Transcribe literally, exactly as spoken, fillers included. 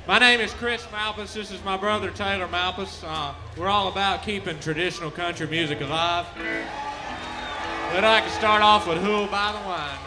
My name is Chris Malpas. This is my brother Taylor Malpas. Uh, we're all about keeping traditional country music alive. But I can start off with Who'll Buy the Wine.